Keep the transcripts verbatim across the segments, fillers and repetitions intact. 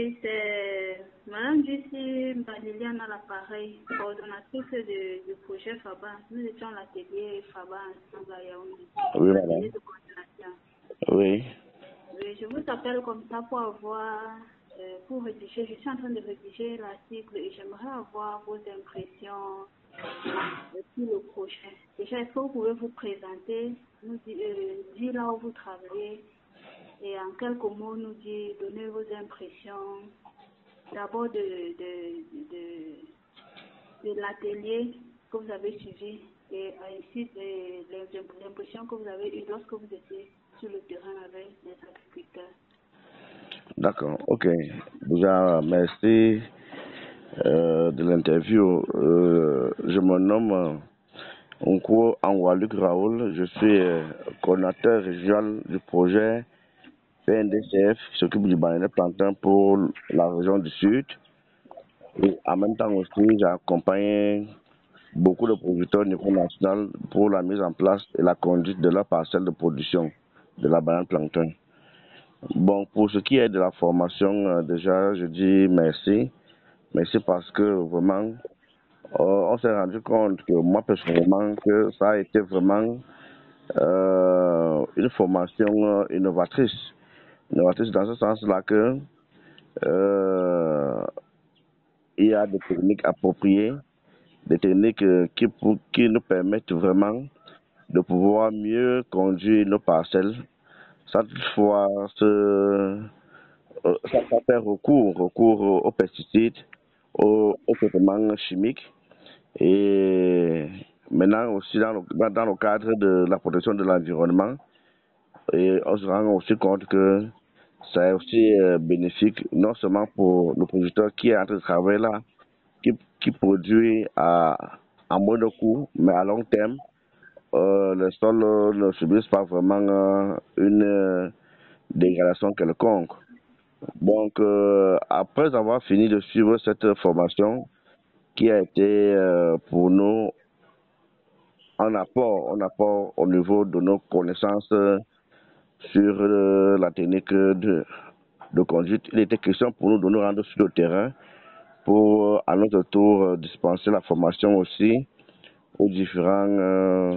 Oui, c'est Madame Jussi Liliane à l'appareil, coordonnatrice de, du projet FABA. Nous étions à l'atelier FABA ensemble à Yaoundé. Oui, l'atelier madame. de coordination. Oui. Oui, je vous appelle comme ça pour avoir, euh, pour rédiger, je suis en train de rédiger l'article et j'aimerais avoir vos impressions sur le projet. Déjà, est-ce que vous pouvez vous présenter, nous dire, euh, dire là où vous travaillez et en quelques mots nous dire, donner vos impressions d'abord de, de, de, de l'atelier que vous avez suivi et ainsi de l'impression que vous avez eue lorsque vous étiez sur le terrain avec les agriculteurs. D'accord, ok. Déjà, merci euh, de l'interview. Euh, je me nomme Onko Anwaluk Raoul. Je suis euh, coordinateur régional du projet P N D C F qui s'occupe du bananier plantain pour la région du Sud. Et en même temps aussi, j'accompagne beaucoup de producteurs au niveau national pour la mise en place et la conduite de la parcelle de production de la banane plantain. Bon, pour ce qui est de la formation, euh, déjà, je dis merci. Merci parce que vraiment, euh, on s'est rendu compte que moi, personnellement, que ça a été vraiment euh, une formation euh, innovatrice. Innovatrice dans ce sens-là que euh, il y a des techniques appropriées, des techniques euh, qui, pour, qui nous permettent vraiment de pouvoir mieux conduire nos parcelles sans toutefois se Euh, ça, ça fait recours, recours aux pesticides, aux, aux traitements chimiques. Et maintenant aussi dans le, dans le cadre de la protection de l'environnement, et on se rend aussi compte que c'est aussi euh, bénéfique non seulement pour le producteur qui est en train de travailler là, qui, qui produit à, à moins de coûts, mais à long terme, euh, le sol euh, ne subit pas vraiment euh, une euh, dégradation quelconque. Donc, euh, après avoir fini de suivre cette formation qui a été euh, pour nous un apport, un apport au niveau de nos connaissances euh, sur euh, la technique de, de conduite, il était question pour nous de nous rendre sur le terrain pour, euh, à notre tour, euh, dispenser la formation aussi aux différents euh,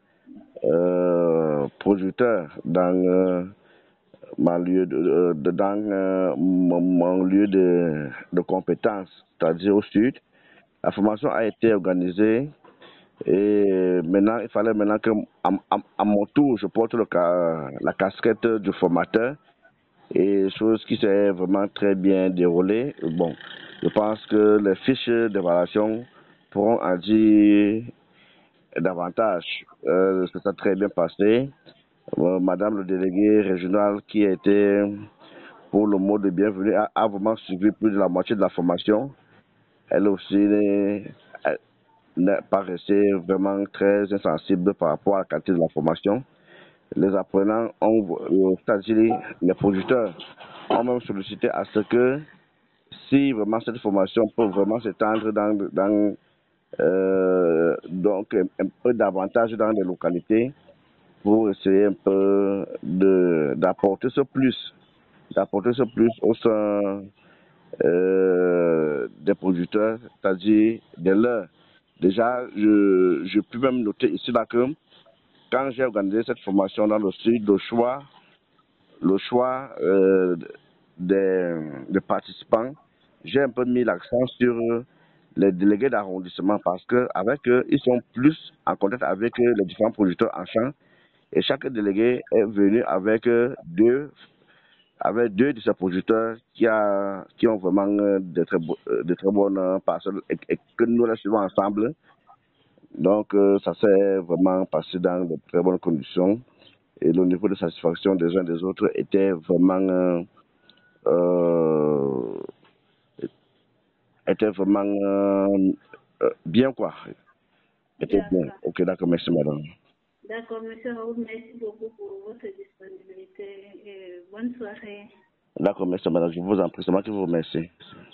euh, producteurs dans euh, ma lieu de, de, dans euh, mon, mon lieu de, de compétence, c'est-à-dire au sud. La formation a été organisée et maintenant, il fallait maintenant que, à, à, à mon tour, je porte le, la casquette du formateur et chose qui s'est vraiment très bien déroulée. Bon, je pense que les fiches d'évaluation pourront en dire davantage. Euh, ça s'est très bien passé. Euh, Madame le délégué régional qui a été pour le mot de bienvenue a, a vraiment suivi plus de la moitié de la formation. Elle aussi n'est pas restée vraiment très insensible par rapport à la qualité de la formation. Les apprenants ont, c'est-à-dire les producteurs, ont même sollicité à ce que si vraiment cette formation peut vraiment s'étendre dans, dans euh, donc un, un peu davantage dans les localités pour essayer un peu de d'apporter ce plus, d'apporter ce plus au sein euh, des producteurs, c'est-à-dire de leurs. Déjà, je, je peux même noter ici là que quand j'ai organisé cette formation dans le sud, le choix, le choix euh, des, des participants, j'ai un peu mis l'accent sur les délégués d'arrondissement parce que avec eux, ils sont plus en contact avec les différents producteurs en champ et chaque délégué est venu avec deux avec deux de ces producteurs qui, a, qui ont vraiment de très, de très bonnes parcelles et, et que nous les suivons ensemble. Donc, euh, ça s'est vraiment passé dans de très bonnes conditions et le niveau de satisfaction des uns des autres était vraiment, euh, euh, était vraiment euh, bien, quoi. Était bien. Ok, d'accord, merci, madame. D'accord, monsieur Raoul, merci beaucoup pour votre disponibilité et bonne soirée. D'accord, merci, madame. Je vous en prie, c'est moi qui vous remercie.